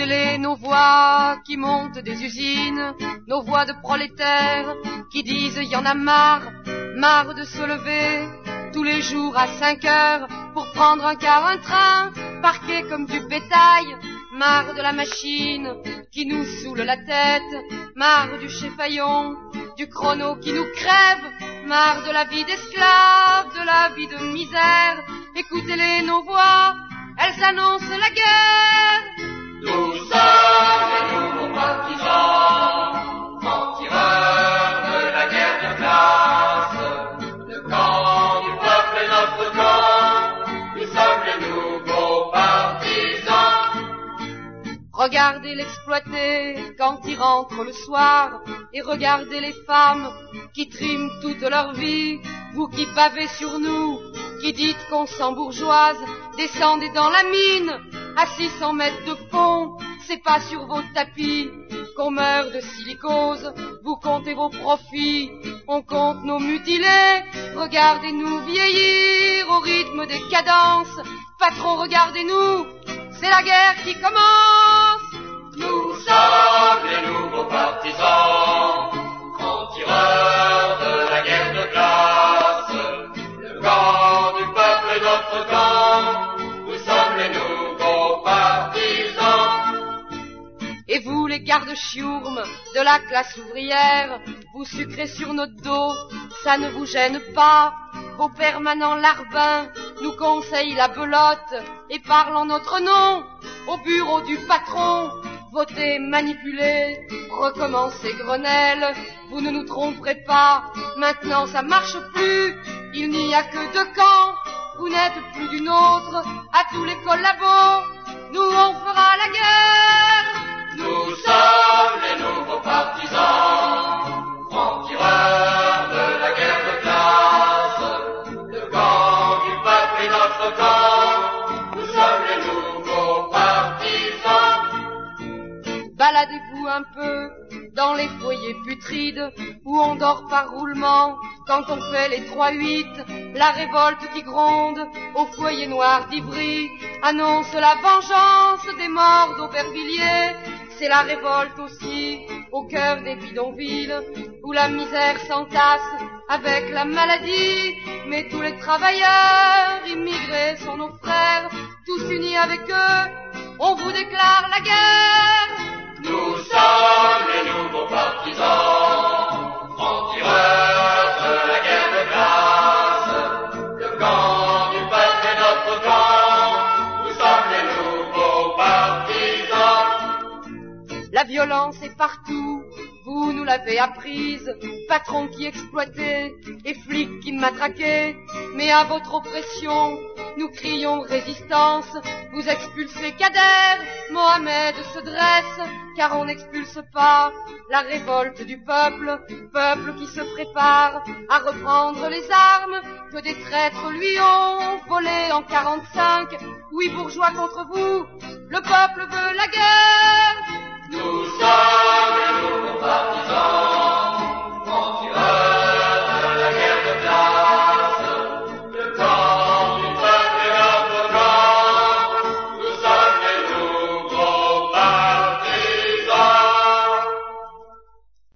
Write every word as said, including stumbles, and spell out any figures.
Écoutez-les, nos voix qui montent des usines, nos voix de prolétaires qui disent y en a marre, marre de se lever tous les jours à cinq heures pour prendre un car, un train, parqué comme du bétail, marre de la machine qui nous saoule la tête, marre du chéfaillon, du chrono qui nous crève, marre de la vie d'esclave, de la vie de misère. Écoutez-les, nos voix, elles annoncent la guerre. Nous sommes les nouveaux partisans, francs-tireurs de la guerre de classe. Le camp du peuple est notre camp, nous sommes les nouveaux partisans. Regardez l'exploité quand il rentre le soir, et regardez les femmes qui triment toute leur vie. Vous qui bavez sur nous, qui dites qu'on s'embourgeoise, descendez dans la mine, à six cents mètres de fond, c'est pas sur vos tapis qu'on meurt de silicose. Vous comptez vos profits, on compte nos mutilés. Regardez-nous vieillir au rythme des cadences. Patron, regardez-nous, c'est la guerre qui commence. Nous sommes les nouveaux partisans, francs-tireurs de la guerre de classe. Le camp du peuple est notre camp, nous sommes les nouveaux partisans. Et vous, les gardes-chiourmes de la classe ouvrière, vous sucrez sur notre dos, ça ne vous gêne pas. Vos permanents larbins nous conseillent la belote et parlent en notre nom au bureau du patron. Votez, manipulez, recommencez Grenelle. Vous ne nous tromperez pas, maintenant ça marche plus. Il n'y a que deux camps, vous n'êtes plus d'une autre. À tous les collabos, nous on fera la guerre. Nous sommes les nouveaux partisans, francs-tireurs de la guerre de classe. Le camp du peuple est notre camp, nous sommes les nouveaux partisans. Baladez-vous un peu dans les foyers putrides où on dort par roulement quand on fait les trois huit. La révolte qui gronde au foyer noir d'Ivry annonce la vengeance des morts d'Aubervilliers. C'est la révolte aussi au cœur des bidonvilles où la misère s'entasse avec la maladie. Mais tous les travailleurs immigrés sont nos frères, tous unis avec eux, on vous déclare la guerre. Nous sommes les nouveaux partisans, francs-tireurs de la guerre de classe. Le camp du peuple est notre camp, nous sommes les nouveaux partisans. La violence est partout, vous nous l'avez apprise, patrons qui exploitaient et flics qui matraquaient. Mais à votre oppression, nous crions résistance. Vous expulsez Kader, Mohamed se dresse, car on n'expulse pas la révolte du peuple, peuple qui se prépare à reprendre les armes que des traîtres lui ont volées en quarante-cinq. Oui, bourgeois contre vous, le peuple veut la guerre. Nous sommes